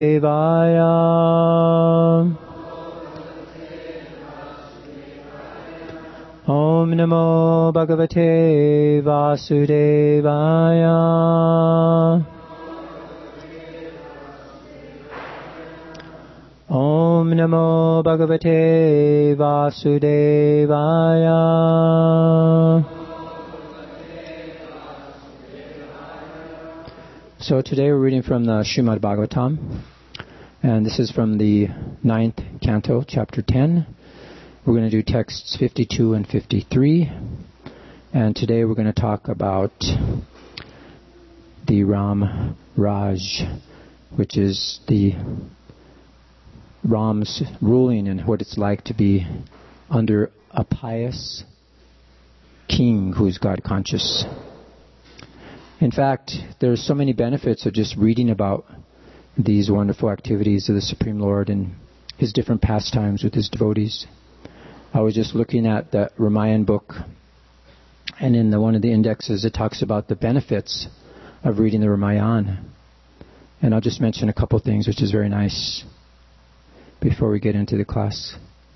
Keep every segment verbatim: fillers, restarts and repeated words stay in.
Vasudevaya. Om Namo Bhagavate Vasudevaya. Om Namo Bhagavate Vasudevaya. So today we're reading from the Srimad Bhagavatam, and this is from the ninth canto, chapter ten. We're going to do texts fifty-two and fifty-three, and today we're going to talk about the Ram Raj, which is the Ram's ruling and what it's like to be under a pious king who's God conscious. In fact, there are so many benefits of just reading about these wonderful activities of the Supreme Lord and His different pastimes with His devotees. I was just looking at the Ramayan book, and in the, one of the indexes it talks about the benefits of reading the Ramayana. And I'll just mention a couple things which is very nice before we get into the class.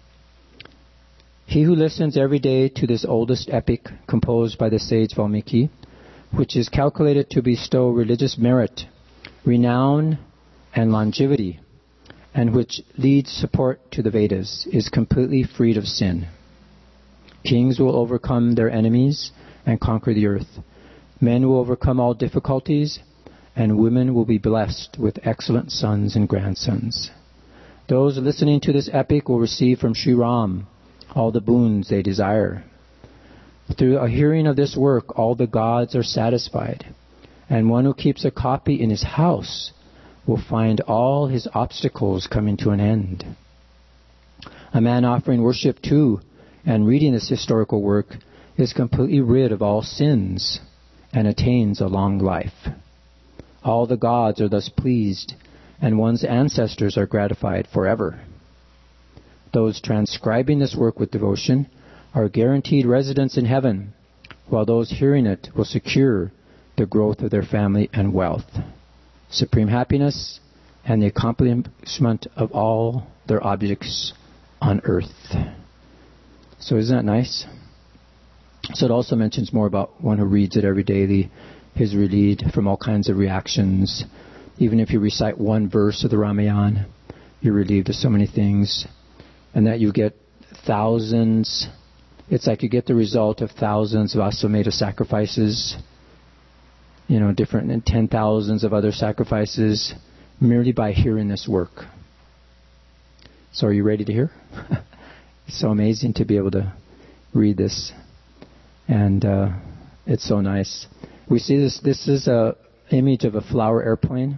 He who listens every day to this oldest epic composed by the sage Valmiki, which is calculated to bestow religious merit, renown, and longevity, and which leads support to the Vedas, is completely freed of sin. Kings will overcome their enemies and conquer the earth. Men will overcome all difficulties, and women will be blessed with excellent sons and grandsons. Those listening to this epic will receive from Sri Ram all the boons they desire. Through a hearing of this work, all the gods are satisfied, and one who keeps a copy in his house will find all his obstacles coming to an end. A man offering worship to and reading this historical work is completely rid of all sins and attains a long life. All the gods are thus pleased, and one's ancestors are gratified forever. Those transcribing this work with devotion are guaranteed residence in heaven, while those hearing it will secure the growth of their family and wealth, supreme happiness, and the accomplishment of all their objects on earth. So isn't that nice? So it also mentions more about one who reads it every day, the, his relieved from all kinds of reactions. Even if you recite one verse of the Ramayana, you're relieved of so many things, and that you get thousands. It's like you get the result of thousands of Aswamedha sacrifices, you know, different and ten thousands of other sacrifices, merely by hearing this work. So are you ready to hear? It's so amazing to be able to read this, and uh, it's so nice. We see this. This is a image of a flower airplane,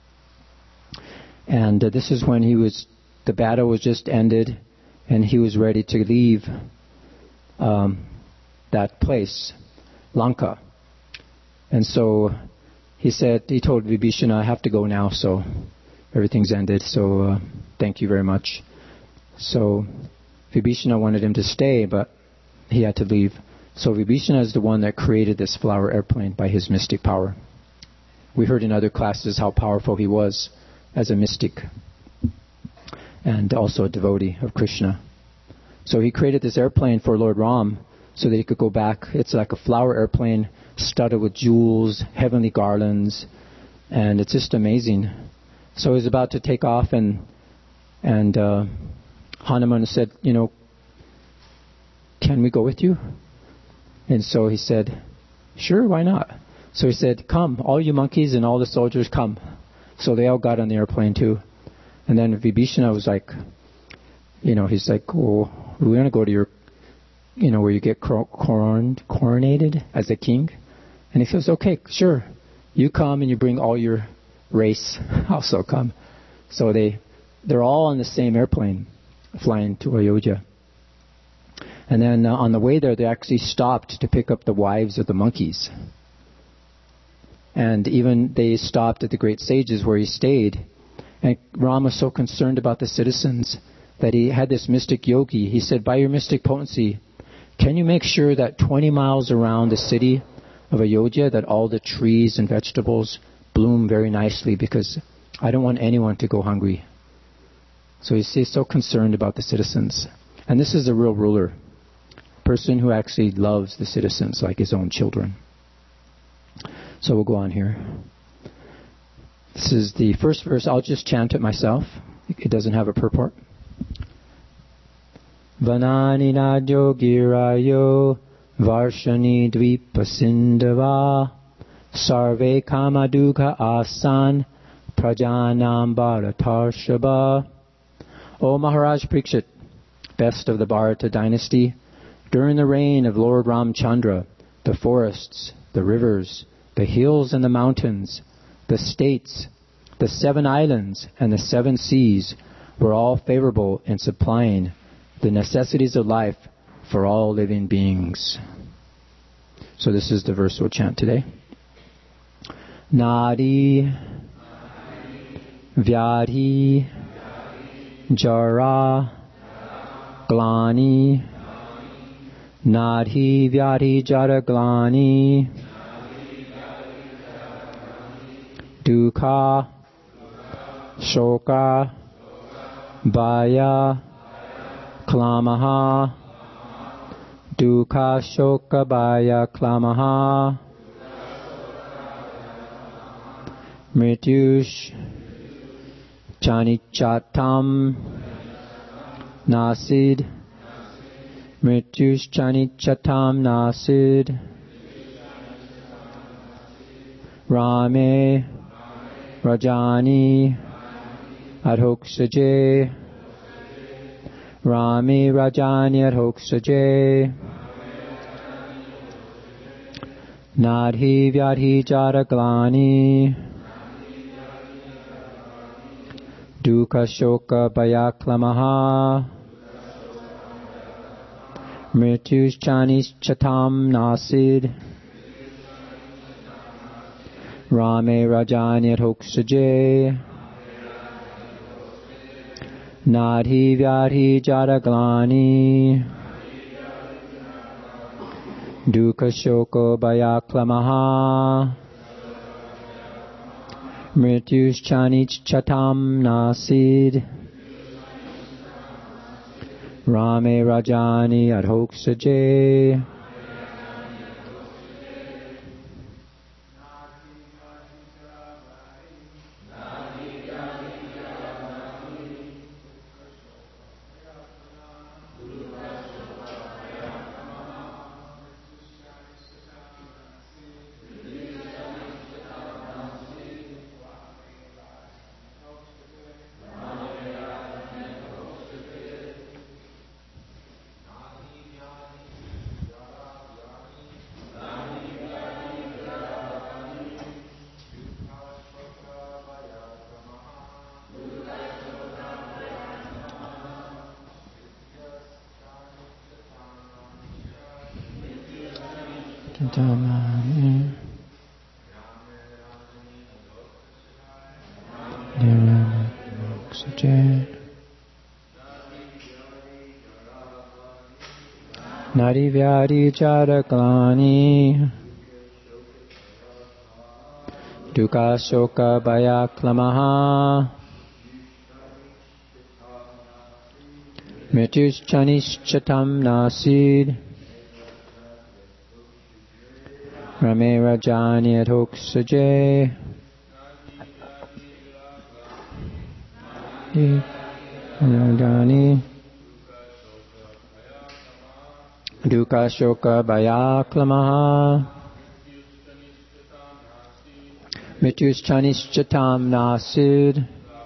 and uh, this is when he was. The battle was just ended, and he was ready to leave um, that place, Lanka. And so he said, he told Vibhishana, I have to go now, so everything's ended, so uh, thank you very much. So Vibhishana wanted him to stay, but he had to leave. So Vibhishana is the one that created this flower airplane by his mystic power. We heard in other classes how powerful he was as a mystic and also a devotee of Krishna. So he created this airplane for Lord Ram so that he could go back. It's like a flower airplane studded with jewels, heavenly garlands, and it's just amazing. So he's about to take off, and and uh, Hanuman said, you know, can we go with you? And so he said, sure, why not? So he said, come, all you monkeys and all the soldiers, come. So they all got on the airplane too. And then Vibhishana was like, you know, he's like, oh, we're going to go to your, you know, where you get coroned, coronated as a king. And he says, okay, sure. You come and you bring all your race. Also come. So they, they're all on the same airplane flying to Ayodhya. And then uh, on the way there, they actually stopped to pick up the wives of the monkeys. And even they stopped at the great sages where he stayed. And Ram was so concerned about the citizens that he had this mystic yogi. He said, by your mystic potency, can you make sure that twenty miles around the city of Ayodhya that all the trees and vegetables bloom very nicely, because I don't want anyone to go hungry. So he's, he's so concerned about the citizens. And this is a real ruler. A person who actually loves the citizens like his own children. So we'll go on here. This is the first verse. I'll just chant it myself. It doesn't have a purport. Vanani nadyo girayo varshani dvipasindava sarve kamaduka asan prajanam bharatarshaba. O Maharaj Parikshit, best of the Bharata dynasty, during the reign of Lord Ramchandra, the forests, the rivers, the hills and the mountains, the states, the seven islands, and the seven seas were all favorable in supplying the necessities of life for all living beings. So this is the verse we'll chant today. Nadi, Vyadhi, Jara, Glani, Nadhi, Vyadhi, Jara, Glani, Dukha, Shoka, Baya, Klamaha, Dukha, Shoka, Baya, Klamaha, Mrityush, Chanichatam, Nasid, Mrityush, Chanichatam, Nasid, Rame, Rajani, Adhoksaje, Rami, Rajani, Adhoksaje, Nadhi, Vyadhi, Jaraglani, Dukha, Shoka, Bayaklamaha, Mrityush, Chanis, Chatam, Nasid, Rame, Rajani, Adhoksaje, Nadhi, Vyadhi, Jaraglani, Dukha, Shoka, Bayaklamaha, Mrityush, Chanich, Chatam, Nasid, Rame, Rajani, Adhoksaje, Damani, Oxygen, Nadi, Vyadi, Jaraglani, Dukha, Shoka, Bayaklamaha, Mrityush, Chanis, Chatam, Nasid, Rame, Rajani, Adhoksaje, Rajani, Dukha, Shoka, Bayaklamaha, Mrityush, Chanis, Chatam, Nasid,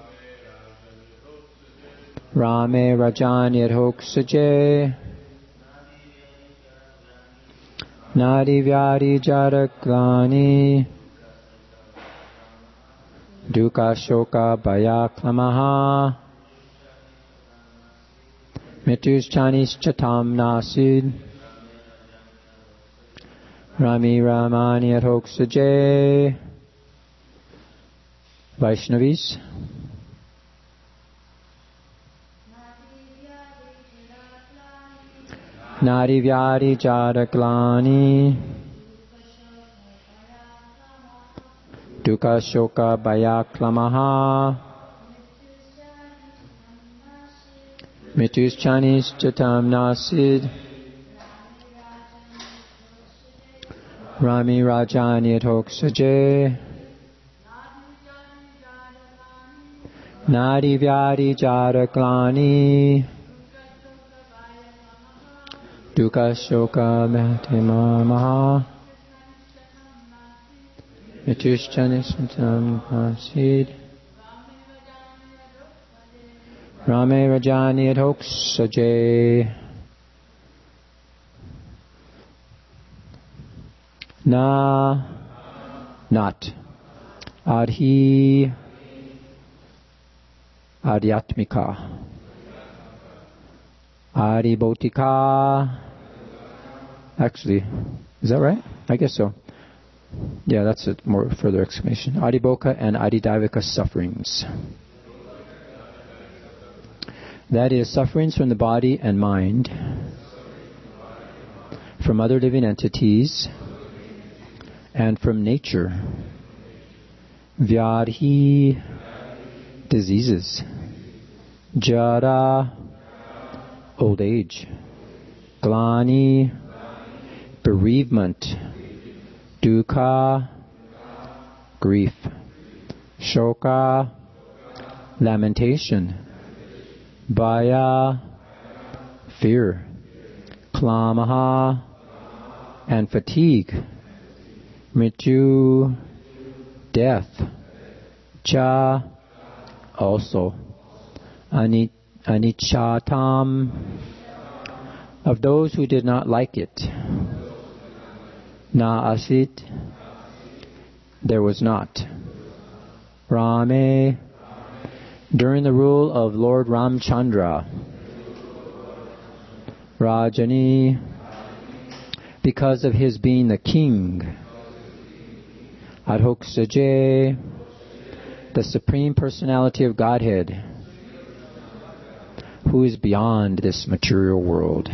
Rame, Rajani, Adhoksaje, Nadi, Vyadi, Jaraglani, Dukha, Shoka, Bayaklamaha, Mrityush, Chanis, Chatam, Nasid, Rami, Ramani, Adhoksaje. Vaishnavis. Nadi, Vyadi, Jaraglani, Dukkha shoka bhaya klamaha Mrityuschanis chatam nasid Rami Rajani Atoksaje Nadi Vyadi Jadaklani Dukkha Shoka Bhaya Maha Mrityuschanis chatam nasid Rame Rajani Atoksaje Na not Adhi Adhyatmika Adhibhotika. Actually, is that right? I guess so. Yeah, that's a more further explanation. Adhibhoka and Adhidaivika sufferings. That is, sufferings from the body and mind, from other living entities, and from nature. Vyadhi, diseases. Jara, old age. Glani, bereavement. Dukkha, grief. Shoka, lamentation. Bhaya, fear. Klamaha, and fatigue. Mrityu, death. Cha, also. Ani, Anicchatam, of those who did not like it. Na asit, there was not. Rame, during the rule of Lord Ramchandra. Rajani, because of his being the king. Adhoksaje, the Supreme Personality of Godhead, who is beyond this material world.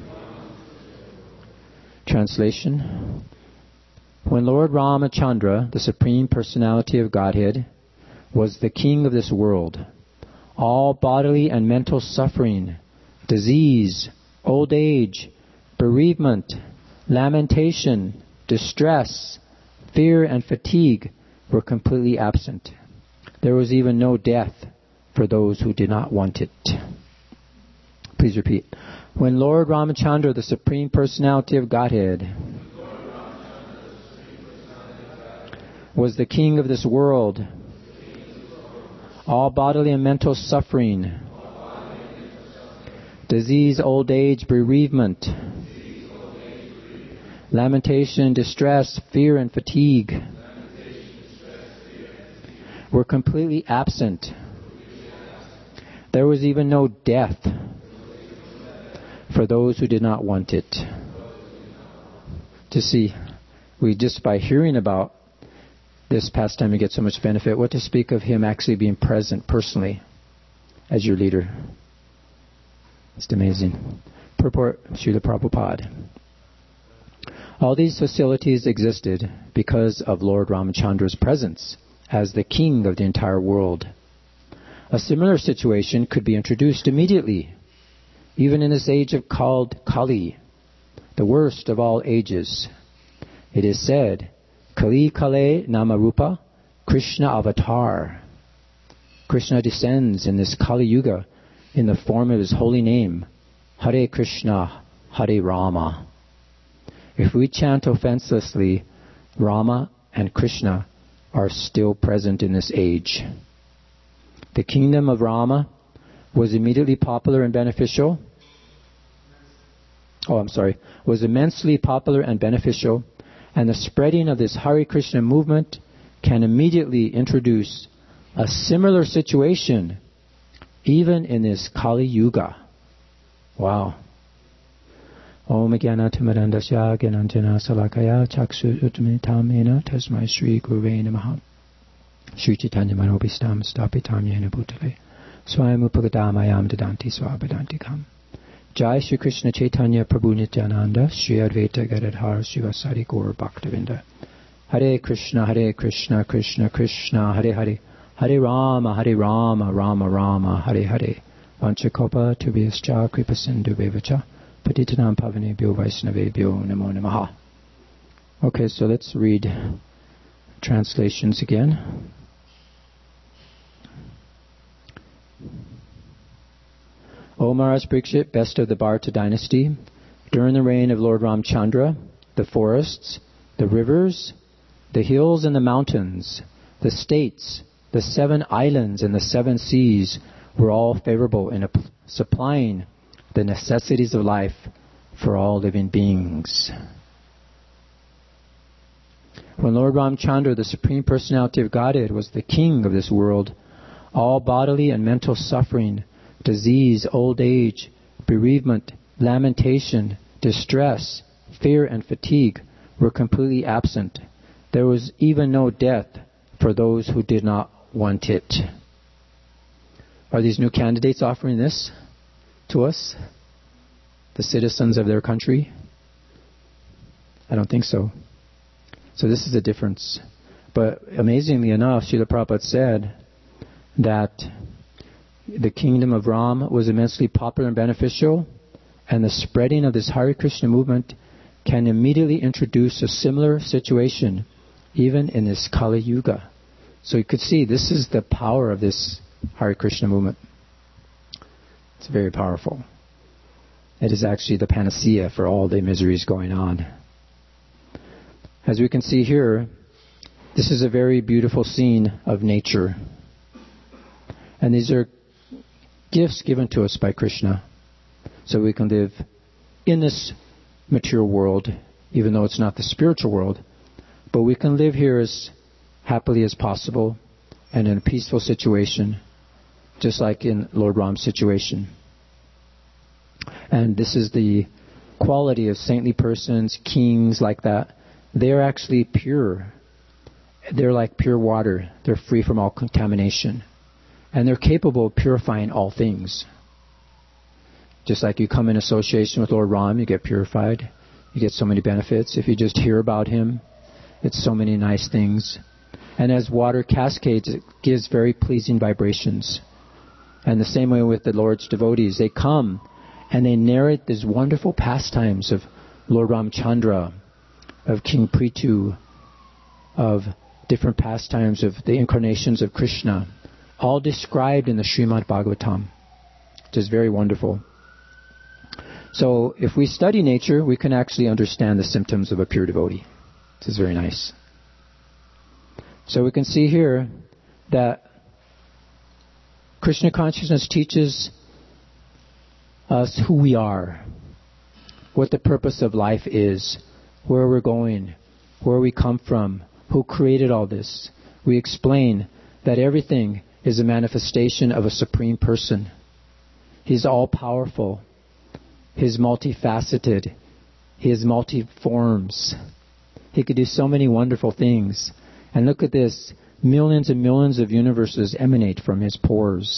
Translation. When Lord Ramachandra, the Supreme Personality of Godhead, was the king of this world, all bodily and mental suffering, disease, old age, bereavement, lamentation, distress, fear and fatigue were completely absent. There was even no death for those who did not want it. Please repeat. When Lord Ramachandra, the Supreme Personality of Godhead, was the king of this world, all bodily and mental suffering, disease, old age, bereavement, lamentation, distress, fear, and fatigue were completely absent. There was even no death for those who did not want it. To see, we just by hearing about this pastime we get so much benefit. What to speak of him actually being present personally as your leader. It's amazing. Purport Srila Prabhupada. All these facilities existed because of Lord Ramachandra's presence as the king of the entire world. A similar situation could be introduced immediately, even in this age of called Kali, the worst of all ages. It is said, Kali Kale Namarupa, Krishna Avatar. Krishna descends in this Kali Yuga in the form of his holy name, Hare Krishna, Hare Rama. If we chant offenselessly, Rama and Krishna are still present in this age. The kingdom of Rama was immediately popular and beneficial. Oh, I'm sorry. Was immensely popular and beneficial. And the spreading of this Hare Krishna movement can immediately introduce a similar situation even in this Kali Yuga. Wow. Om Jnanatimirandasya Jnananjana Salakaya Chaksu Utmitamena Tasmai Shri Guruve Namaha Shri Chaitanya Manobhistam Stapitam Yena Bhutale Swayam Upagadamayam Dadanti Swabhadantikam. Jai Shri Krishna Chaitanya Prabhu Nityananda Shri Advaita Gadadhar Shivasari Gaur Bhaktavinda Hare Krishna, Hare Krishna, Krishna Krishna, Hare Hare, Hare Rama, Hare Rama, Rama Rama, Hare Hare. Vanchakopa tubhyascha kripasindu bevacha patitanam pavanebhyo vaishnavebhyo namo namaha. Okay, so let's read translations again. O Maharaj Parikshit, best of the Bharata dynasty, during the reign of Lord Ramchandra, the forests, the rivers, the hills and the mountains, the states, the seven islands and the seven seas were all favorable in supplying the necessities of life for all living beings. When Lord Ramchandra, the Supreme Personality of Godhead, was the king of this world, all bodily and mental suffering, disease, old age, bereavement, lamentation, distress, fear and fatigue were completely absent. There was even no death for those who did not want it. Are these new candidates offering this to us, the citizens of their country? I don't think so. So this is the difference. But amazingly enough, Srila Prabhupada said that the kingdom of Ram was immensely popular and beneficial, and the spreading of this Hare Krishna movement can immediately introduce a similar situation even in this Kali Yuga. So you could see this is the power of this Hare Krishna movement. It's very powerful. It is actually the panacea for all the miseries going on. As we can see here, this is a very beautiful scene of nature. And these are gifts given to us by Krishna so we can live in this material world, even though it's not the spiritual world. But we can live here as happily as possible and in a peaceful situation, just like in Lord Ram's situation. And this is the quality of saintly persons, kings like that. They're actually pure. They're like pure water. They're free from all contamination. And they're capable of purifying all things. Just like you come in association with Lord Ram, you get purified. You get so many benefits. If you just hear about him, it's so many nice things. And as water cascades, it gives very pleasing vibrations. And the same way with the Lord's devotees. They come and they narrate these wonderful pastimes of Lord Ramchandra, of King Prithu, of different pastimes of the incarnations of Krishna, all described in the Srimad Bhagavatam, which is very wonderful. So if we study nature, we can actually understand the symptoms of a pure devotee. This is very nice. So we can see here that Krishna consciousness teaches us who we are, what the purpose of life is, where we're going, where we come from, who created all this. We explain that everything is a manifestation of a supreme person. He's all-powerful. He's multifaceted. He has multi-forms. He could do so many wonderful things. And look at this. Millions and millions of universes emanate from his pores.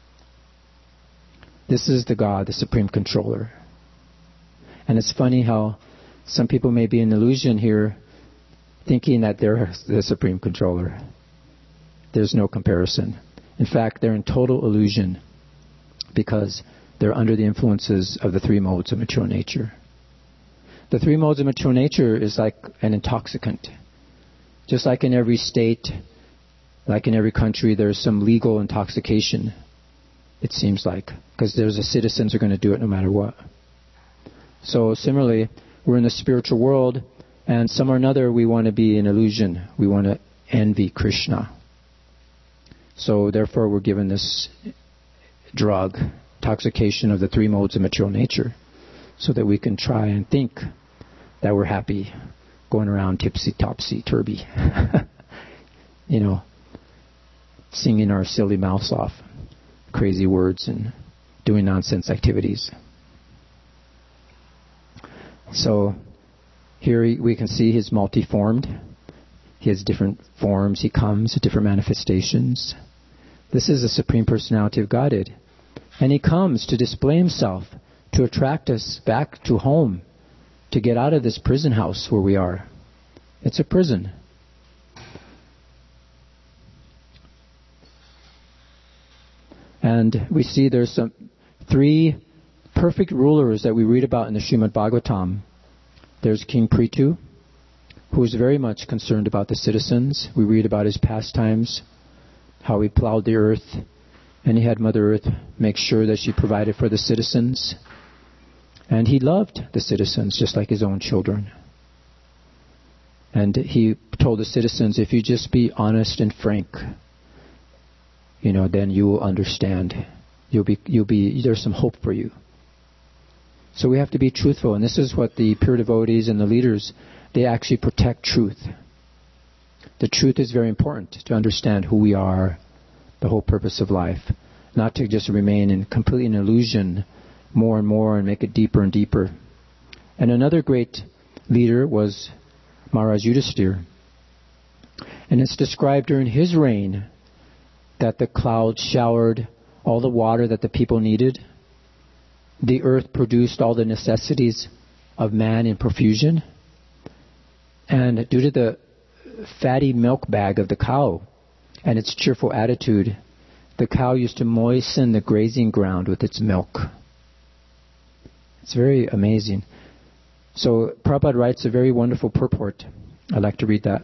This is the God, the Supreme Controller. And it's funny how some people may be in illusion here, thinking that they're the Supreme Controller. There's no comparison. In fact, they're in total illusion because they're under the influences of the three modes of material nature. The three modes of material nature is like an intoxicant. Just like in every state, like in every country, there's some legal intoxication, it seems like, because there's the citizens who are going to do it no matter what. So similarly, we're in the spiritual world, and some or another we want to be in illusion. We want to envy Krishna. So therefore we're given this drug, intoxication of the three modes of material nature, so that we can try and think that we're happy, going around tipsy-topsy-turvy, you know, singing our silly mouths off, crazy words and doing nonsense activities. So here we can see he's multi-formed. He has different forms. He comes at different manifestations. This is the Supreme Personality of Godhead. And he comes to display himself, to attract us back to home, to get out of this prison house where we are. It's a prison. And we see there's some three perfect rulers that we read about in the Srimad Bhagavatam. There's King Prithu, who is very much concerned about the citizens. We read about his pastimes, how he plowed the earth, and he had Mother Earth make sure that she provided for the citizens. And he loved the citizens just like his own children. And he told the citizens, if you just be honest and frank, you know, then you will understand. You'll be, you'll be, there's some hope for you. So we have to be truthful. And this is what the pure devotees and the leaders, they actually protect truth. The truth is very important to understand who we are, the whole purpose of life. Not to just remain in complete an illusion more and more and make it deeper and deeper. And another great leader was Maharaj Yudhisthira. And it's described during his reign that the clouds showered all the water that the people needed. The earth produced all the necessities of man in profusion. And due to the fatty milk bag of the cow and its cheerful attitude, the cow used to moisten the grazing ground with its milk. It's very amazing. So Prabhupada writes a very wonderful purport. I'd like to read that.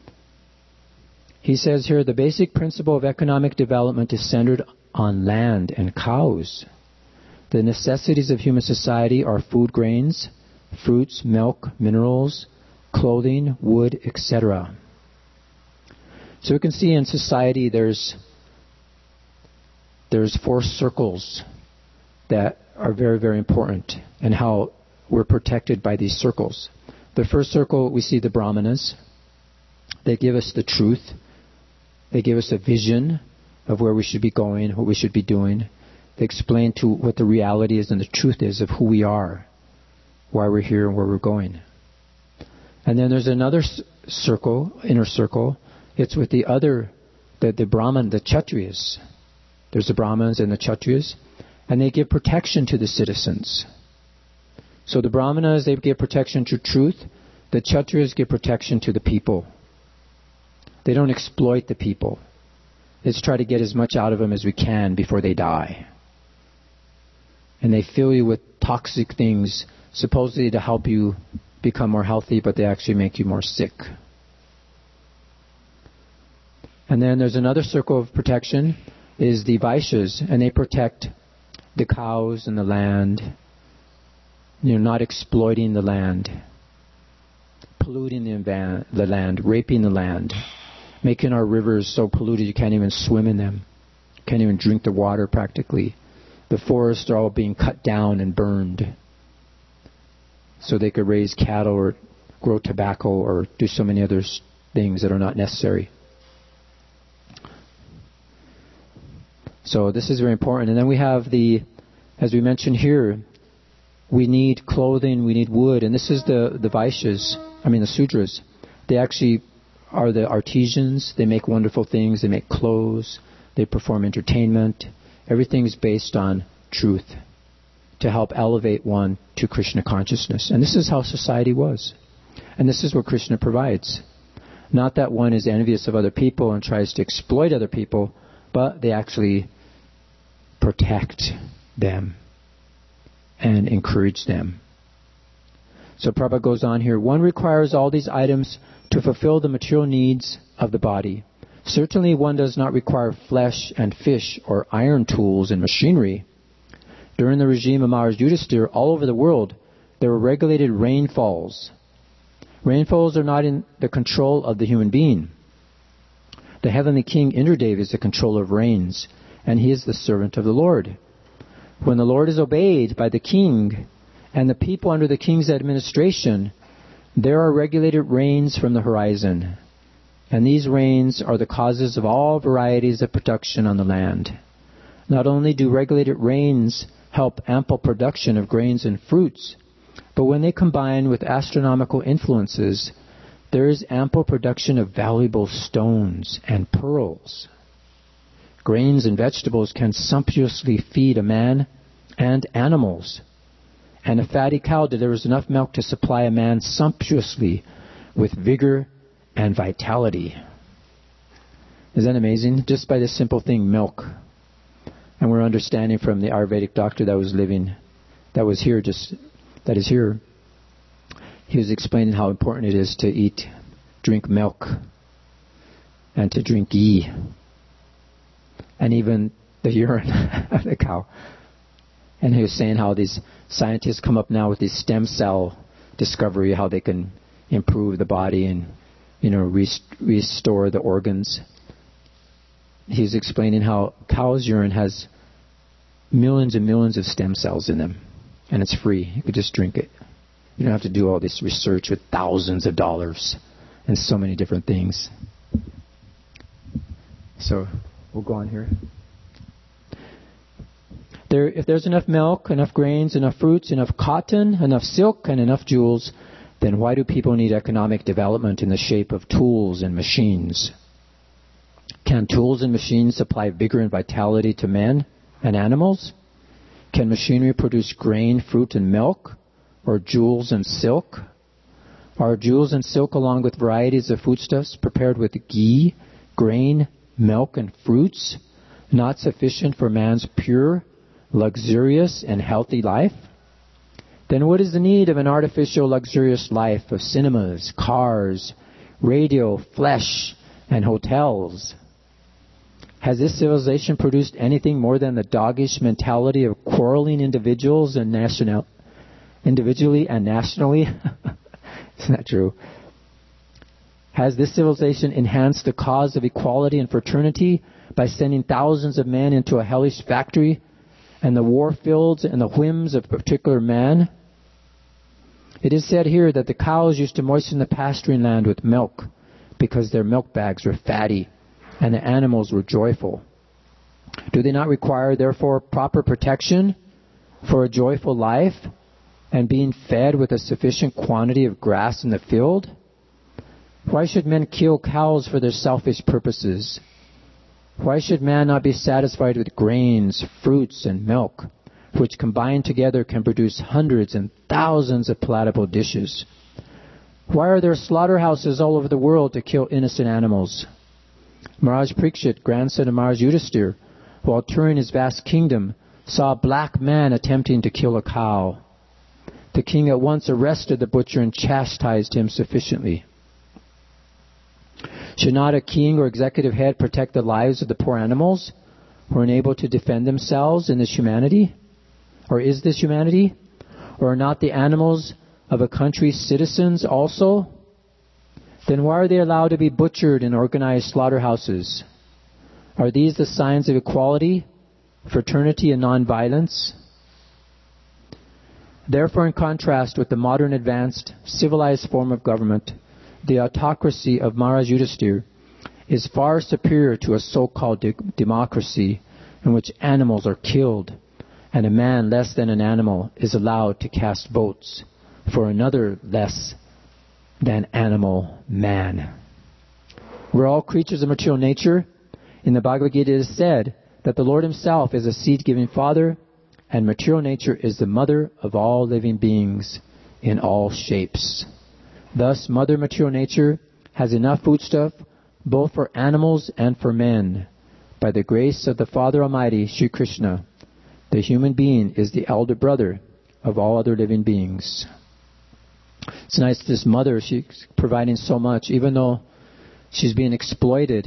He says here, the basic principle of economic development is centered on land and cows. The necessities of human society are food grains, fruits, milk, minerals, clothing, wood, et cetera. So we can see in society there's there's four circles that are very, very important, and how we're protected by these circles. The first circle, we see the Brahmanas. They give us the truth. They give us a vision of where we should be going, what we should be doing. They explain to what the reality is and the truth is of who we are, why we're here and where we're going. And then there's another circle, inner circle. It's with the other, the, the Brahman, the Kshatriyas. There's the Brahmins and the Kshatriyas. And they give protection to the citizens. So the Brahmanas, they give protection to truth. The Kshatriyas give protection to the people. They don't exploit the people. They just try to get as much out of them as we can before they die. And they fill you with toxic things, supposedly to help you become more healthy, but they actually make you more sick. And then there's another circle of protection, is the Vaishyas, and they protect the cows and the land, you know, not exploiting the land, polluting the, van, the land, raping the land, making our rivers so polluted you can't even swim in them, can't even drink the water practically. The forests are all being cut down and burned so they could raise cattle or grow tobacco or do so many other things that are not necessary. So this is very important. And then we have the, as we mentioned here, we need clothing, we need wood. And this is the, the Vaishyas, I mean the Sudras. They actually are the artisans. They make wonderful things. They make clothes. They perform entertainment. Everything is based on truth to help elevate one to Krishna consciousness. And this is how society was. And this is what Krishna provides. Not that one is envious of other people and tries to exploit other people, but they actually protect them and encourage them. So Prabhupada goes on here. One requires all these items to fulfill the material needs of the body. Certainly one does not require flesh and fish or iron tools and machinery. During the regime of Maharaj Yudhisthira, all over the world, there were regulated rainfalls. Rainfalls are not in the control of the human being. The heavenly king Indradev is the controller of rains, and he is the servant of the Lord. When the Lord is obeyed by the king and the people under the king's administration, there are regulated rains from the horizon. And these rains are the causes of all varieties of production on the land. Not only do regulated rains help ample production of grains and fruits, but when they combine with astronomical influences, there is ample production of valuable stones and pearls. Grains and vegetables can sumptuously feed a man and animals. And a fatty cow delivers enough milk to supply a man sumptuously with vigor and vitality. Isn't that amazing? Just by this simple thing, milk. And we're understanding from the Ayurvedic doctor that was living, that was here, just that is here. He was explaining how important it is to eat, drink milk, and to drink ghee, and even the urine of the cow. And he was saying how these scientists come up now with these stem cell discovery, how they can improve the body and, you know, rest- restore the organs. He was explaining how cow's urine has millions and millions of stem cells in them, and it's free. You could just drink it. You don't have to do all this research with thousands of dollars and so many different things. So we'll go on here. There, if there's enough milk, enough grains, enough fruits, enough cotton, enough silk, and enough jewels, then why do people need economic development in the shape of tools and machines? Can tools and machines supply vigor and vitality to men and animals? Can machinery produce grain, fruit, and milk, or jewels and silk? Are jewels and silk, along with varieties of foodstuffs prepared with ghee, grain, milk, and fruits, not sufficient for man's pure, luxurious, and healthy life? Then what is the need of an artificial, luxurious life of cinemas, cars, radio, flesh, and hotels? Has this civilization produced anything more than the doggish mentality of quarreling individuals and national, individually and nationally? Isn't that true? Has this civilization enhanced the cause of equality and fraternity by sending thousands of men into a hellish factory and the war fields and the whims of a particular man? It is said here that the cows used to moisten the pasturing land with milk because their milk bags were fatty and the animals were joyful. Do they not require, therefore, proper protection for a joyful life and being fed with a sufficient quantity of grass in the field? Why should men kill cows for their selfish purposes? Why should man not be satisfied with grains, fruits, and milk, which combined together can produce hundreds and thousands of palatable dishes? Why are there slaughterhouses all over the world to kill innocent animals? Maharaj Parikshit, grandson of Maharaj Yudhisthira, while touring his vast kingdom, saw a black man attempting to kill a cow. The king at once arrested the butcher and chastised him sufficiently. Should not a king or executive head protect the lives of the poor animals who are unable to defend themselves in this humanity? Or is this humanity? Or are not the animals of a country's citizens also? Then why are they allowed to be butchered in organized slaughterhouses? Are these the signs of equality, fraternity, and nonviolence? Therefore, in contrast with the modern advanced, civilized form of government, the autocracy of Maharaj Yudhisthira is far superior to a so-called de- democracy in which animals are killed and a man less than an animal is allowed to cast votes for another less than animal man. We're all creatures of material nature. In the Bhagavad Gita it is said that the Lord Himself is a seed-giving Father, and material nature is the mother of all living beings in all shapes. Thus, Mother Material Nature has enough foodstuff both for animals and for men. By the grace of the Father Almighty, Sri Krishna, the human being is the elder brother of all other living beings. It's nice, this mother, she's providing so much, even though she's being exploited.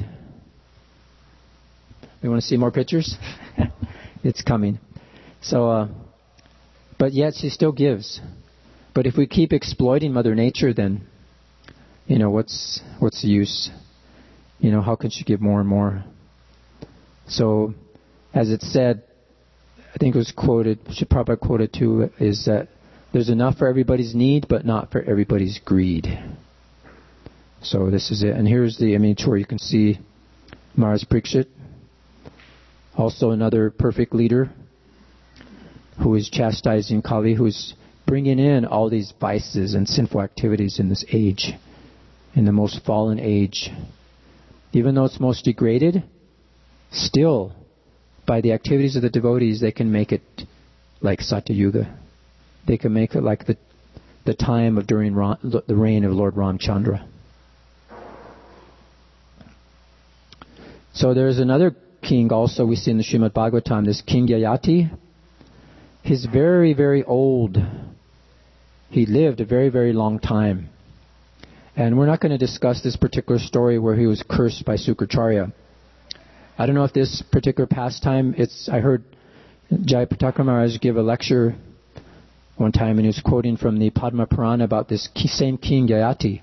You want to see more pictures? It's coming. So, uh, but yet she still gives. But if we keep exploiting Mother Nature, then, you know, what's what's the use? You know, how can she give more and more? So, as it said, I think it was quoted, should probably quote it too, is that there's enough for everybody's need, but not for everybody's greed. So this is it. And here's the image where you can see Maharaj Parikshit, also another perfect leader, who is chastising Kali, who is bringing in all these vices and sinful activities in this age, in the most fallen age. Even though it's most degraded, still, by the activities of the devotees, they can make it like Satyuga. They can make it like the the time of during Ram, the reign of Lord Ramchandra. So there's another king also we see in the Srimad Bhagavatam, this King Yayati. He's very, very old. He lived a very, very long time. And we're not going to discuss this particular story where he was cursed by Sukracharya. I don't know if this particular pastime, it's, I heard Jayapataka Maharaj give a lecture one time and he was quoting from the Padma Purana about this same King Yayati.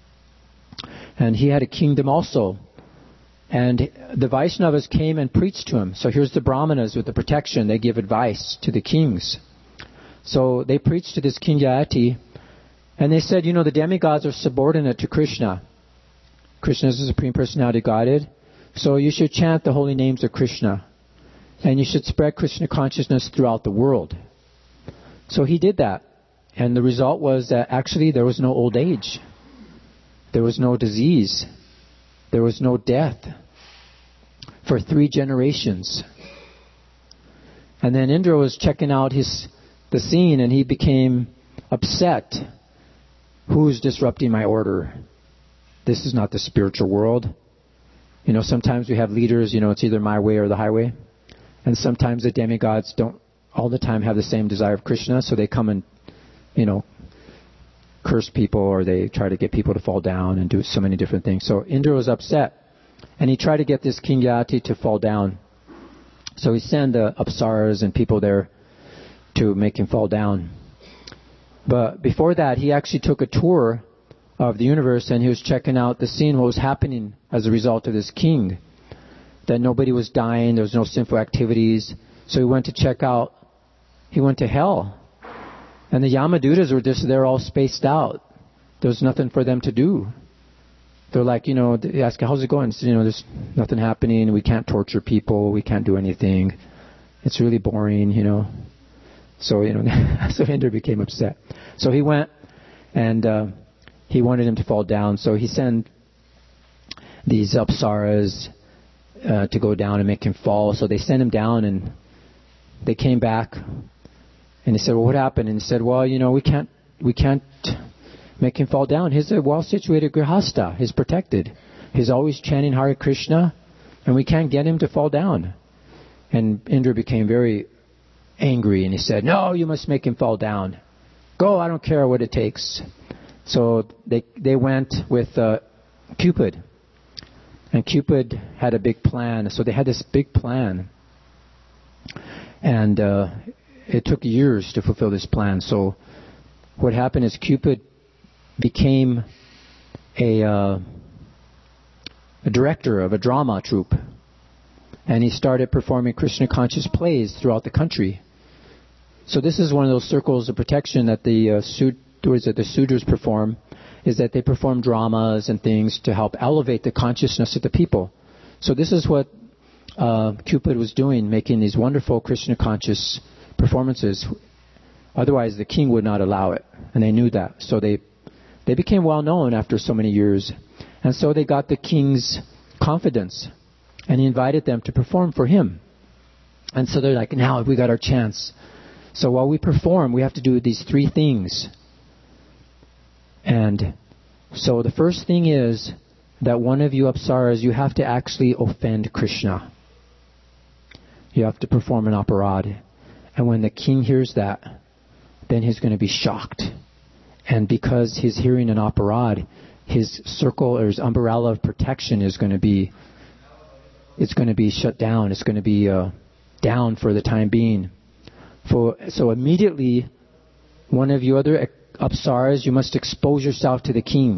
And he had a kingdom also. And the Vaishnavas came and preached to him. So here's the Brahmanas with the protection. They give advice to the kings. So they preached to this King Yayati. And they said, you know, the demigods are subordinate to Krishna. Krishna is the Supreme Personality of Godhead. So you should chant the holy names of Krishna. And you should spread Krishna consciousness throughout the world. So he did that. And the result was that actually there was no old age. There was no disease. There was no death for three generations. And then Indra was checking out his the scene and he became upset. Who's disrupting my order? This is not the spiritual world. You know, sometimes we have leaders, you know, it's either my way or the highway. And sometimes the demigods don't all the time have the same desire of Krishna, so they come and, you know, curse people or they try to get people to fall down and do so many different things. So Indra was upset. And he tried to get this King Yayati to fall down. So he sent the Apsaras and people there to make him fall down. But before that, he actually took a tour of the universe and he was checking out the scene, what was happening as a result of this king. That nobody was dying, there was no sinful activities. So he went to check out, he went to hell. And the Yamadutas were just there all spaced out. There was nothing for them to do. They're like, you know, they ask, how's it going? So, you know, there's nothing happening. We can't torture people. We can't do anything. It's really boring, you know. So, you know, so Indra became upset. So he went and uh, he wanted him to fall down. So he sent these Apsaras uh, to go down and make him fall. So they sent him down and they came back. And he said, well, what happened? And he said, well, you know, we can't, we can't make him fall down. He's a well-situated grihasta. He's protected. He's always chanting Hare Krishna, and we can't get him to fall down. And Indra became very angry, and he said, no, you must make him fall down. Go, I don't care what it takes. So they they went with uh, Cupid. And Cupid had a big plan. So they had this big plan. And uh, it took years to fulfill this plan. So what happened is Cupid became a, uh, a director of a drama troupe. And he started performing Krishna conscious plays throughout the country. So this is one of those circles of protection that the uh, Sud- that the Sudras perform, is that they perform dramas and things to help elevate the consciousness of the people. So this is what uh, Cupid was doing, making these wonderful Krishna conscious performances. Otherwise, the king would not allow it, and they knew that. So they they became well known after so many years, and so they got the king's confidence, and he invited them to perform for him. And so they're like, now we got our chance. So while we perform, we have to do these three things. And so the first thing is that one of you Apsaras, you have to actually offend Krishna. You have to perform an aparad. And when the king hears that, then he's going to be shocked. And because he's hearing an aparad, his circle or his umbrella of protection is going to be, it's going to be shut down. It's going to be uh, down for the time being. For, so immediately, one of you other Apsaras, you must expose yourself to the king.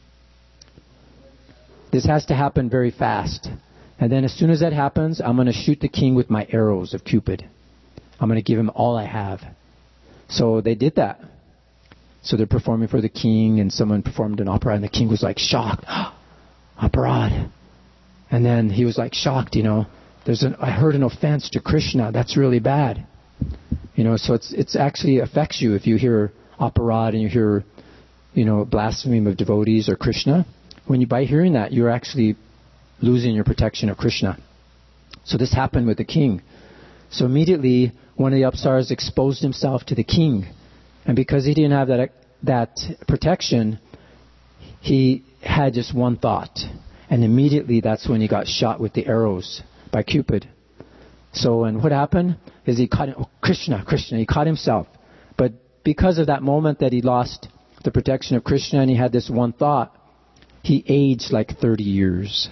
This has to happen very fast. And then as soon as that happens, I'm going to shoot the king with my arrows of Cupid. I'm going to give him all I have. So they did that. So they're performing for the king, and someone performed an opera, and the king was like shocked. Aparad. And then he was like shocked, you know. There's an, I heard an offense to Krishna. That's really bad. You know, so it's it's actually affects you if you hear aparad and you hear, you know, blasphemy of devotees or Krishna. When you, by hearing that, you're actually losing your protection of Krishna. So this happened with the king. So immediately, one of the Apsaras exposed himself to the king. And because he didn't have that that protection, he had just one thought. And immediately that's when he got shot with the arrows by Cupid. So, and what happened is he caught, oh, Krishna, Krishna, he caught himself. But because of that moment that he lost the protection of Krishna and he had this one thought, he aged like thirty years.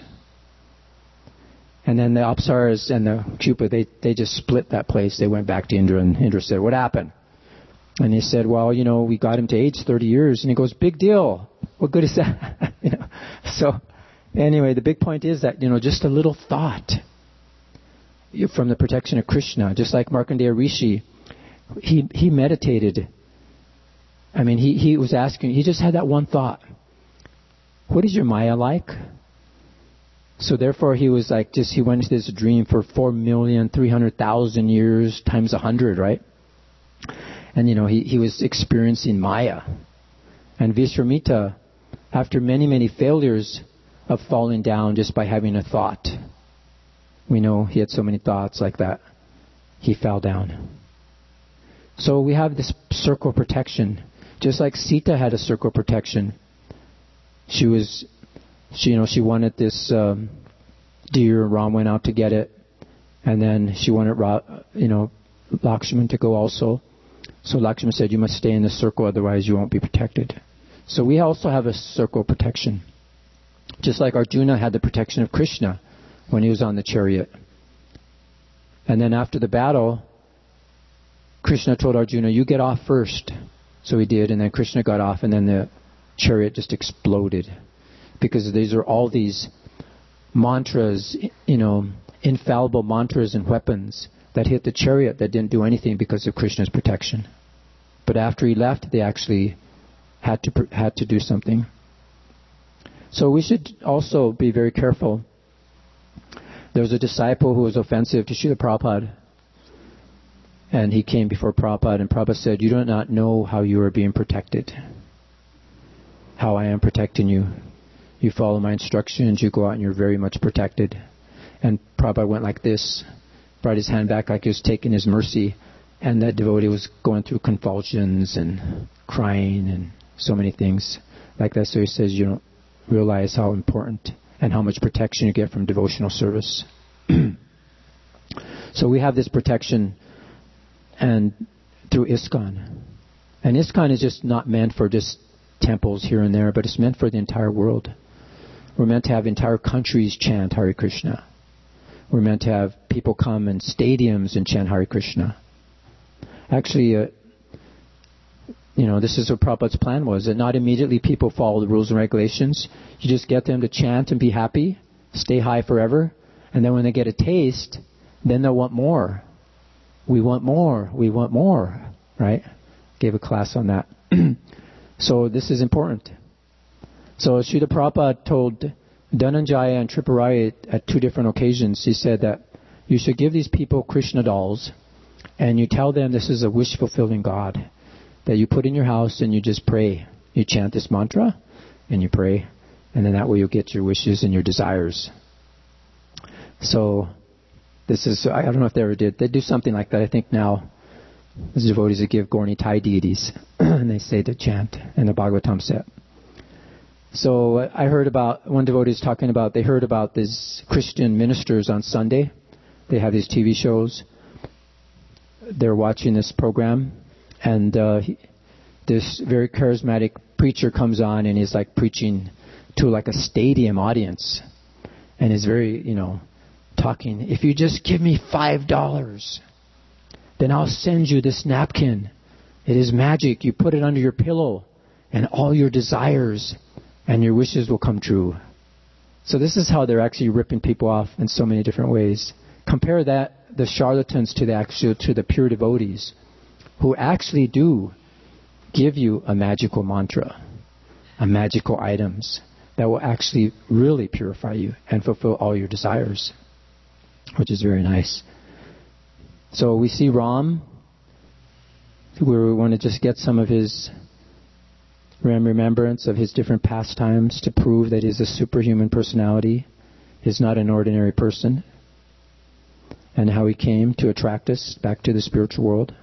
And then the Apsaras and the Cupid, they, they just split that place. They went back to Indra, and Indra said, what happened? And he said, well, you know, we got him to age thirty years. And he goes, big deal. What good is that? you know. So anyway, the big point is that, you know, just a little thought from the protection of Krishna, just like Markandeya Rishi, he he meditated. I mean, he, he was asking, he just had that one thought. What is your Maya like? So therefore he was like, just, he went into this dream for four million, three hundred thousand years times a hundred, right? And, you know, he, he was experiencing Maya. And Vishwamitra, after many, many failures of falling down just by having a thought, we know he had so many thoughts like that, he fell down. So we have this circle of protection. Just like Sita had a circle of protection. She was, she, you know, she wanted this um, deer, and Ram went out to get it. And then she wanted, you know, Lakshman to go also. So Lakshman said, you must stay in the circle, otherwise you won't be protected. So we also have a circle of protection. Just like Arjuna had the protection of Krishna when he was on the chariot. And then after the battle, Krishna told Arjuna, you get off first. So he did, and then Krishna got off, and then the chariot just exploded. Because these are all these mantras, you know, infallible mantras and weapons that hit the chariot that didn't do anything because of Krishna's protection. But after he left, they actually had to had to do something. So we should also be very careful. There was a disciple who was offensive to Srila Prabhupada. And he came before Prabhupada, and Prabhupada said, you do not know how you are being protected. How I am protecting you. You follow my instructions, you go out and you're very much protected. And Prabhupada went like this, brought his hand back like he was taking his mercy. And that devotee was going through convulsions and crying and so many things like that. So he says, you don't realize how important and how much protection you get from devotional service. So we have this protection and through ISKCON. And ISKCON is just not meant for just temples here and there, but it's meant for the entire world. We're meant to have entire countries chant Hare Krishna. We're meant to have people come in stadiums and chant Hare Krishna. Actually, uh, you know, this is what Prabhupada's plan was, that not immediately people follow the rules and regulations. You just get them to chant and be happy, stay high forever, and then when they get a taste, then they'll want more. We want more, we want more, right? Gave a class on that. So this is important. So Srila Prabhupada told Dhananjaya and Tripurari at two different occasions, he said that you should give these people Krishna dolls and you tell them this is a wish-fulfilling God that you put in your house and you just pray. You chant this mantra and you pray, and then that way you'll get your wishes and your desires. So this is, I don't know if they ever did. They do something like that, I think now. There's devotees that give Gaura Nitai deities and they say to chant in the Bhagavatam set. So I heard about, one devotee is talking about, they heard about these Christian ministers on Sunday. They have these T V shows. They're watching this program, and uh, he, this very charismatic preacher comes on and he's like preaching to like a stadium audience. And is very, you know, talking, if you just give me five dollars, then I'll send you this napkin. It is magic. You put it under your pillow and all your desires and your wishes will come true. So this is how they're actually ripping people off in so many different ways. Compare that, the charlatans, to the actual, to the pure devotees who actually do give you a magical mantra, a magical items that will actually really purify you and fulfill all your desires, which is very nice. So we see Ram, where we want to just get some of his remembrance of his different pastimes to prove that he's a superhuman personality. He's not an ordinary person. And how he came to attract us back to the spiritual world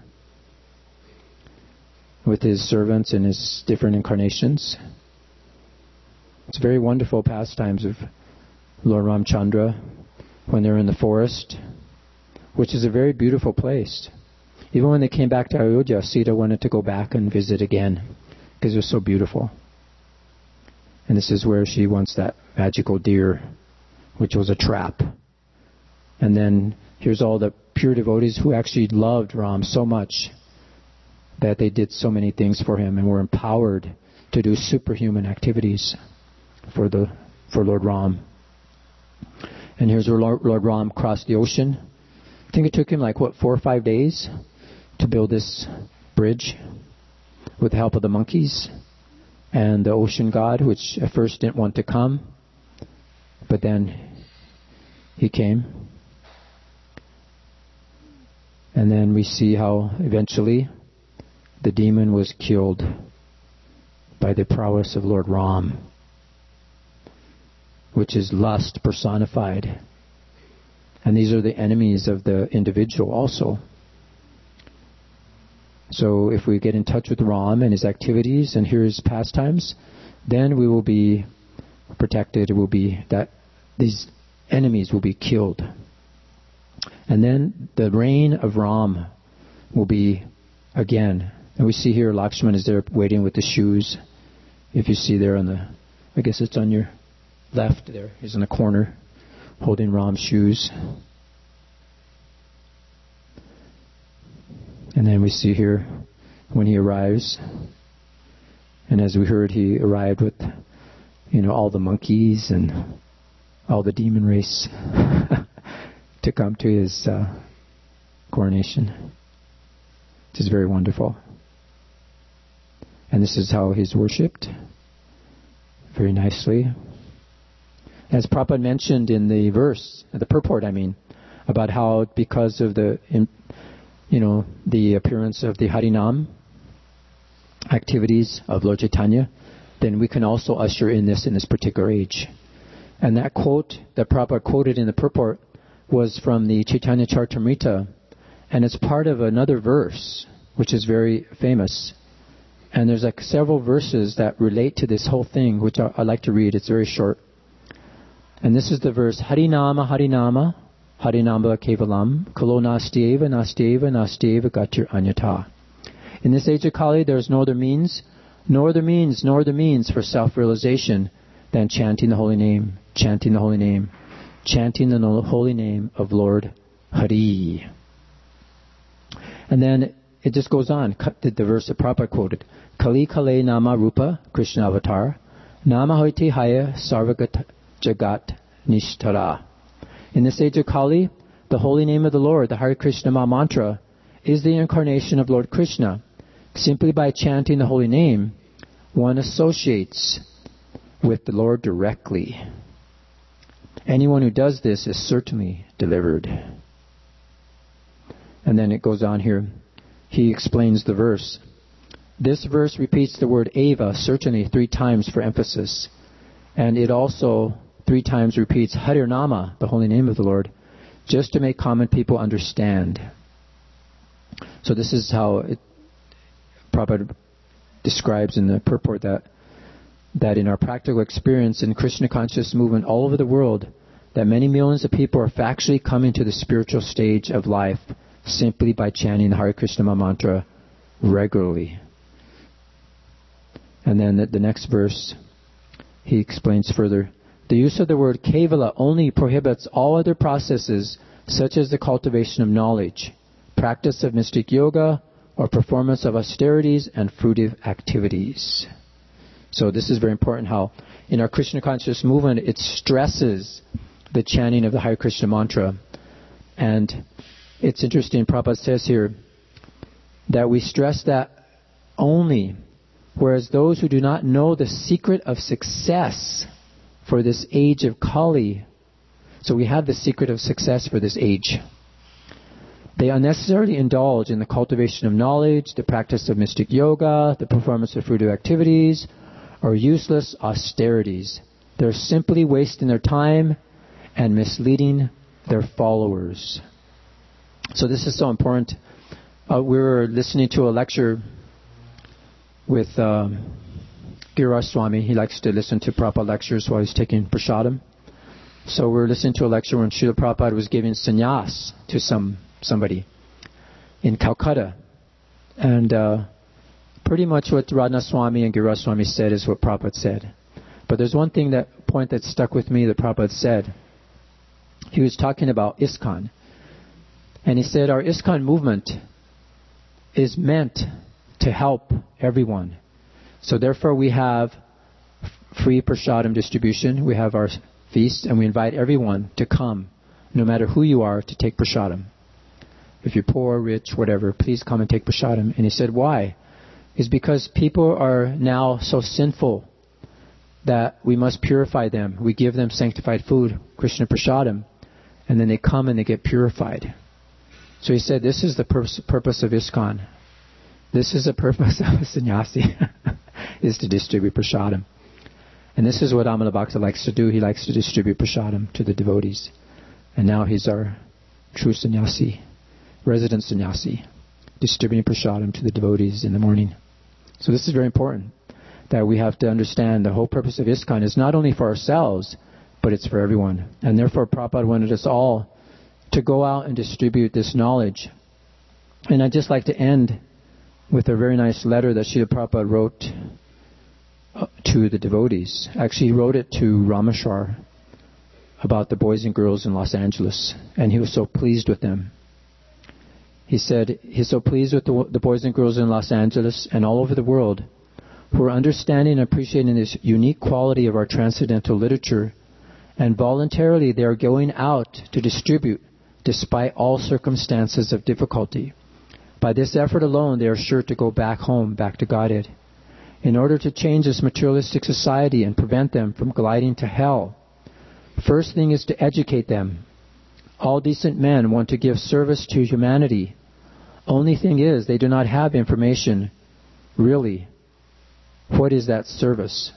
with his servants and his different incarnations. It's very wonderful pastimes of Lord Ramchandra. when they're in the forest, which is a very beautiful place. Even when they came back to Ayodhya, Sita wanted to go back and visit again because it was so beautiful. And this is where she wants that magical deer, which was a trap. And then here's all the pure devotees who actually loved Ram so much that they did so many things for him and were empowered to do superhuman activities for the for Lord Ram. And here's where Lord, Lord Ram crossed the ocean. I think it took him like, what, four or five days to build this bridge with the help of the monkeys and the ocean god, which at first didn't want to come, but then he came. And then we see how eventually the demon was killed by the prowess of Lord Ram, which is lust personified. And these are the enemies of the individual also. So if we get in touch with Ram and his activities and hear his pastimes, then we will be protected. It will be that these enemies will be killed. And then the reign of Ram will be again. And we see here Lakshman is there waiting with the shoes. If you see there on the, I guess it's on your left there. He's in the corner holding Ram's shoes. And then we see here when he arrives. And as we heard, he arrived with, you know, all the monkeys and all the demon race to come to his uh, coronation, which is very wonderful. And this is how he's worshipped, very nicely. As Prabhupada mentioned in the verse, the purport, I mean, about how because of the, you know, the appearance of the Harinam activities of Lord Chaitanya, then we can also usher in this in this particular age. And that quote that Prabhupada quoted in the purport was from the Chaitanya Charitamrita, and it's part of another verse, which is very famous. And there's like several verses that relate to this whole thing, which I, I like to read. It's very short. And this is the verse, Harinama Harinama Harinama Kevalam Kalo Nastyeva Nastyeva Nastyeva Gatir Anyata. In this age of Kali, there is no other means, no other means, no other means for self-realization than chanting the holy name, chanting the holy name, chanting the holy name of Lord Hari. And then it just goes on, the verse that Prabhupada quoted, Kali Kale Nama Rupa Krishna Avatar Nama Hoiti Haya Sarvagat Jagat Nishtara. In this age of Kali, the holy name of the Lord, the Hare Krishna Maha Mantra, is the incarnation of Lord Krishna. Simply by chanting the holy name, one associates with the Lord directly. Anyone who does this is certainly delivered. And then it goes on here. He explains the verse. This verse repeats the word Eva certainly three times for emphasis. And it also three times repeats Harinama, the holy name of the Lord, just to make common people understand. So this is how it, Prabhupada describes in the purport that that in our practical experience in Krishna conscious movement all over the world, that many millions of people are actually coming to the spiritual stage of life simply by chanting the Hare Krishna Maha Mantra regularly. And then the, the next verse, he explains further, the use of the word Kevala only prohibits all other processes such as the cultivation of knowledge, practice of mystic yoga, or performance of austerities and fruitive activities. So this is very important how in our Krishna conscious movement it stresses the chanting of the Hare Krishna mantra. And it's interesting, Prabhupada says here, that we stress that only, whereas those who do not know the secret of success for this age of Kali, so we have the secret of success for this age, they unnecessarily indulge in the cultivation of knowledge, the practice of mystic yoga, the performance of fruitive activities, or useless austerities. They're simply wasting their time and misleading their followers. So this is so important. Uh, we were listening to a lecture with um, Giriraj Swami. He likes to listen to Prabhupada lectures while he's taking prasadam. So we're listening to a lecture when Srila Prabhupada was giving sannyas to some somebody in Calcutta. And uh, pretty much what Radha Swami and Giriraj Swami said is what Prabhupada said. But there's one thing, that point that stuck with me that Prabhupada said. He was talking about ISKCON. And he said our ISKCON movement is meant to help everyone. So therefore we have free prasadam distribution. We have our feast, and we invite everyone to come, no matter who you are, to take prasadam. If you're poor, rich, whatever, please come and take prasadam. And he said, why? It's because people are now so sinful that we must purify them. We give them sanctified food, Krishna prasadam, and then they come and they get purified. So he said, this is the pur- purpose of ISKCON. This is the purpose of a sannyasi, is to distribute prasadam. And this is what Amala Bhakta likes to do. He likes to distribute prasadam to the devotees. And now he's our true sannyasi, resident sannyasi, distributing prasadam to the devotees in the morning. So this is very important, that we have to understand the whole purpose of ISKCON is not only for ourselves, but it's for everyone. And therefore Prabhupada wanted us all to go out and distribute this knowledge. And I'd just like to end with a very nice letter that Srila Prabhupada wrote to the devotees. Actually, he wrote it to Rameshwar about the boys and girls in Los Angeles, and he was so pleased with them. He said he's so pleased with the, the boys and girls in Los Angeles and all over the world who are understanding and appreciating this unique quality of our transcendental literature, and voluntarily they are going out to distribute despite all circumstances of difficulty. By this effort alone, they are sure to go back home, back to Godhead. In order to change this materialistic society and prevent them from gliding to hell, first thing is to educate them. All decent men want to give service to humanity. Only thing is, they do not have information, really. What is that service?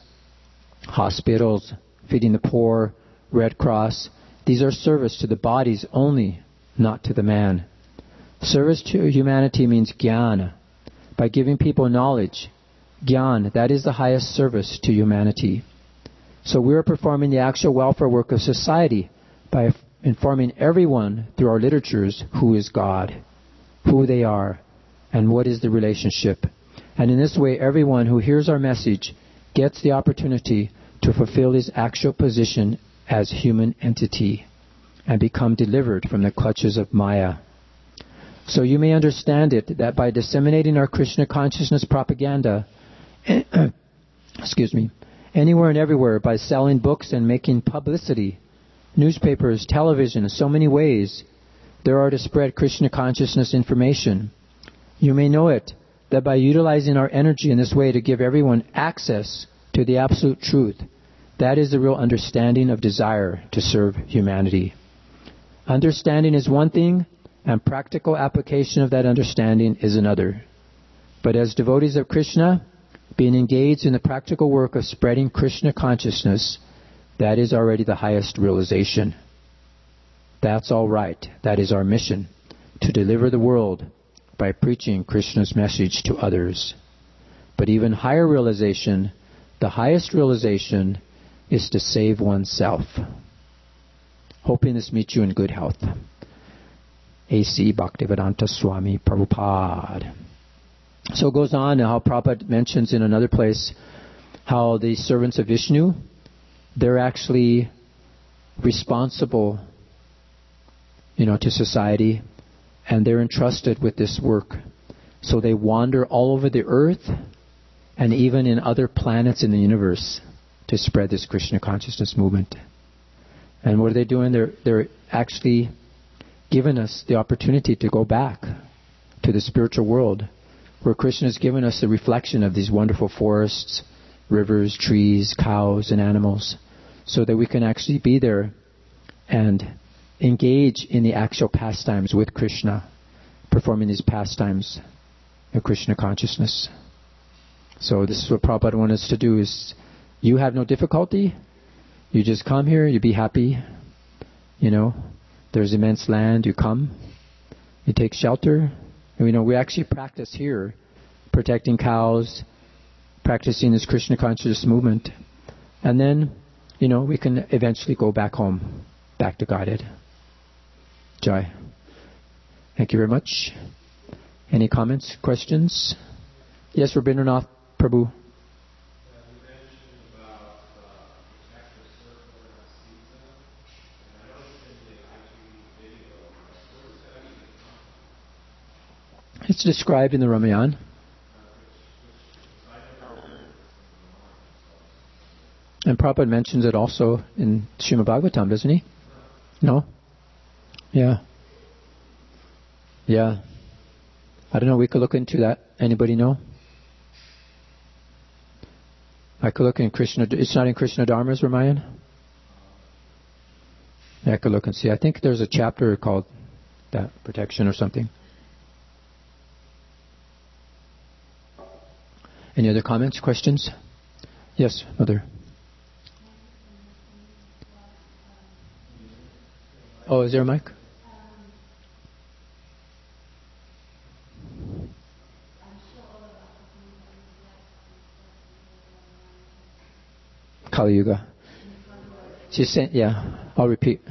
Hospitals, feeding the poor, Red Cross. These are service to the bodies only, not to the man. Service to humanity means jnana. By giving people knowledge, Gyan, that is the highest service to humanity. So we are performing the actual welfare work of society by informing everyone through our literatures who is God, who they are, and what is the relationship. And in this way, everyone who hears our message gets the opportunity to fulfill his actual position as human entity and become delivered from the clutches of Maya. So you may understand it that by disseminating our Krishna consciousness propaganda, excuse me, anywhere and everywhere, by selling books and making publicity, newspapers, television, so many ways there are to spread Krishna consciousness information. You may know it that by utilizing our energy in this way to give everyone access to the absolute truth, that is the real understanding of desire to serve humanity. Understanding is one thing, and practical application of that understanding is another. But as devotees of Krishna, being engaged in the practical work of spreading Krishna consciousness, that is already the highest realization. That's all right. That is our mission, to deliver the world by preaching Krishna's message to others. But even higher realization, the highest realization, is to save oneself. Hoping this meets you in good health. A C Bhaktivedanta Swami Prabhupada. So it goes on, how Prabhupada mentions in another place how the servants of Vishnu, they're actually responsible, you know, to society, and they're entrusted with this work. So they wander all over the earth and even in other planets in the universe to spread this Krishna consciousness movement. And what are they doing? They're, they're actually giving us the opportunity to go back to the spiritual world, where Krishna has given us a reflection of these wonderful forests, rivers, trees, cows, and animals, so that we can actually be there and engage in the actual pastimes with Krishna, performing these pastimes of Krishna consciousness. So this is what Prabhupada wants us to do, is you have no difficulty. You just come here, you be happy. You know, there's immense land, you come, you take shelter. And we know we actually practice here, protecting cows, practicing this Krishna consciousness movement. And then you know, we can eventually go back home, back to Godhead. Jai. Thank you very much. Any comments, questions? Yes, Rabindranath Prabhu. It's described in the Ramayana. And Prabhupada mentions it also in Srimad Bhagavatam, doesn't he? No? Yeah. Yeah. I don't know, we could look into that. Anybody know? I could look in Krishna. It's not in Krishna Dharma's Ramayana? Yeah, I could look and see. I think there's a chapter called that, protection or something. Any other comments, questions? Yes, Mother. Oh, is there a mic? Kali Yuga. She said, yeah, I'll repeat.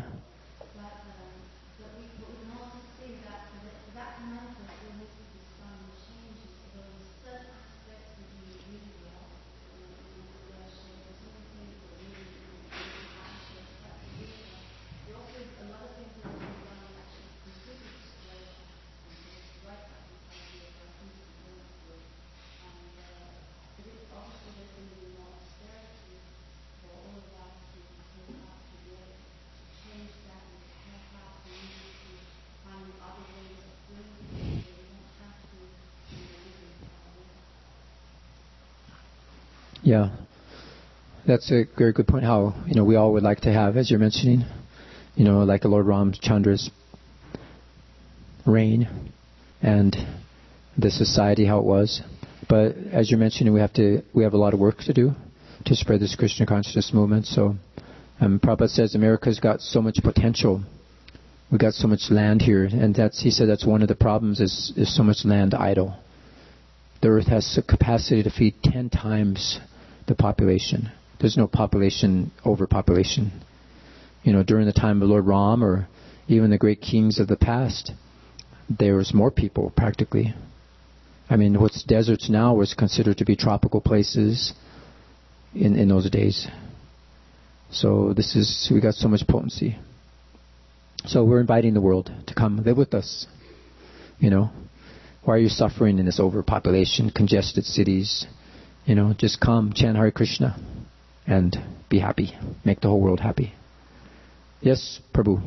Yeah, that's a very good point. How, you know, we all would like to have, as you're mentioning, you know, like the Lord Ramchandra's reign and the society how it was. But as you're mentioning, we have to we have a lot of work to do to spread this Krishna consciousness movement. So, um, Prabhupada says America's got so much potential. We've got so much land here, and that's he said that's one of the problems is is so much land idle. The earth has the capacity to feed ten times the population. There's no population overpopulation. You know, during the time of Lord Ram or even the great kings of the past, there was more people practically. I mean, what's deserts now was considered to be tropical places in, in those days. So this is, we got so much potency. So we're inviting the world to come live with us. You know, why are you suffering in this overpopulation, congested cities? You know, just come, chant Hare Krishna, and be happy. Make the whole world happy. Yes, Prabhu.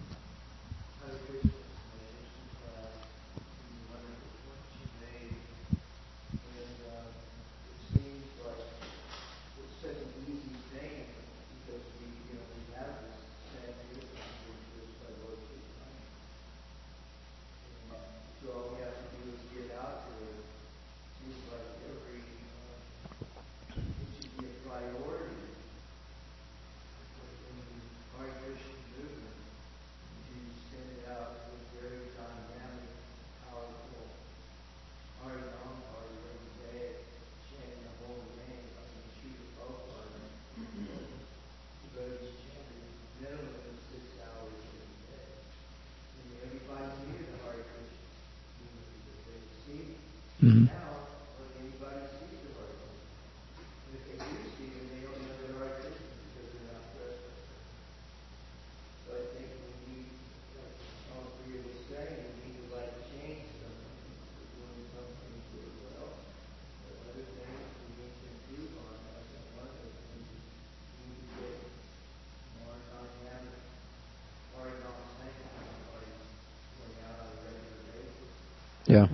Mm-hmm. Yeah.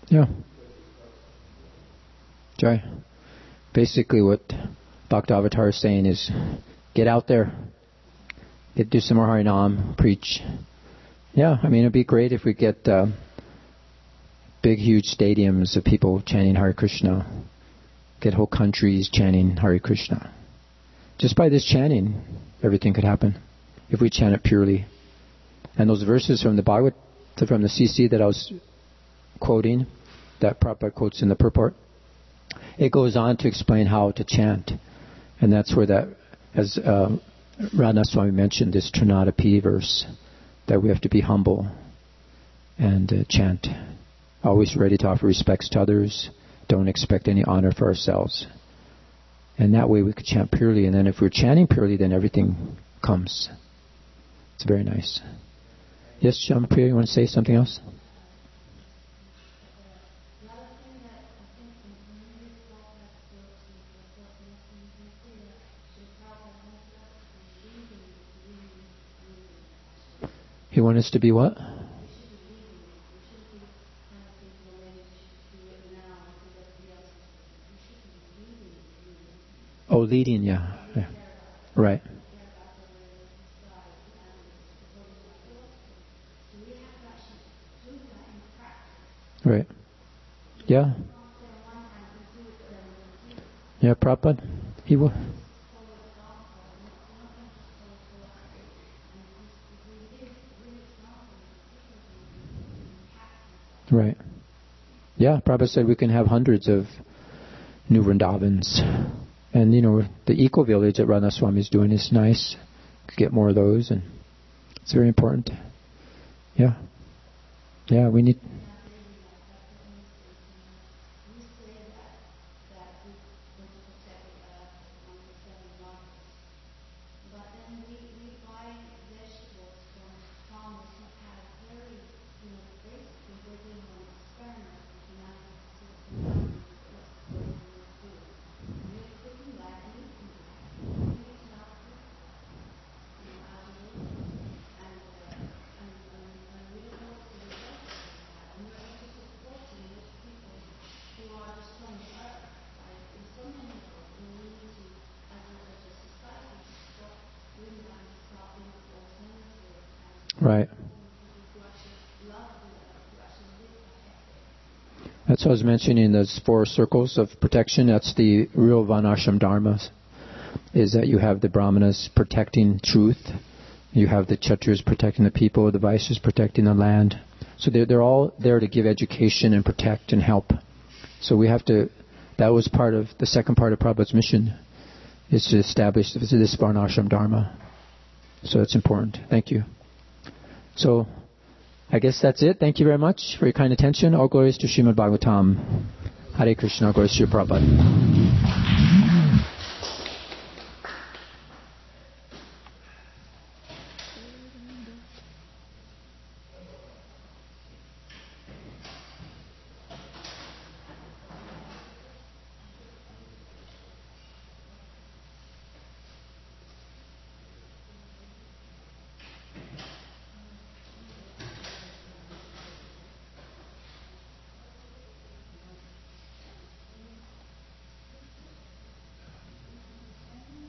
Yeah. Jai. Basically what Bhakti-avatar is saying is, get out there. Get, do some more Harinam, preach. Yeah, I mean, it'd be great if we get uh, big, huge stadiums of people chanting Hare Krishna. Get whole countries chanting Hare Krishna. Just by this chanting, everything could happen if we chant it purely. And those verses from the Bhagavad, from the C C that I was quoting, that Prabhupada quotes in the purport, it goes on to explain how to chant. And that's where that, as uh, Radha Swami mentioned, this Trinadapi verse, that we have to be humble and uh, chant. Always ready to offer respects to others. Don't expect any honor for ourselves. And that way we could chant purely. And then if we're chanting purely, then everything comes. It's very nice. Yes, Shampriya, you want to say something else? You want us to be what? Oh, leading, yeah. yeah. Right. Right. Yeah. Yeah, Prabhupada, he will. Right. Yeah, Prabhupada said we can have hundreds of new Vrindavans. And, you know, the eco-village that Radha Swami is doing is nice. Could get more of those, and it's very important. Yeah. Yeah, we need... Right. That's what I was mentioning, those four circles of protection. That's the real Varnashram Dharmas, is that you have the Brahmanas protecting truth, you have the Kshatriyas protecting the people, the Vaishyas protecting the land. So they're, they're all there to give education and protect and help. So we have to, that was part of, the second part of Prabhupada's mission, is to establish this Varnashram Dharma. So it's important. Thank you. So, I guess that's it. Thank you very much for your kind attention. All glories to Srimad Bhagavatam. Hare Krishna. All glories to Prabhupada.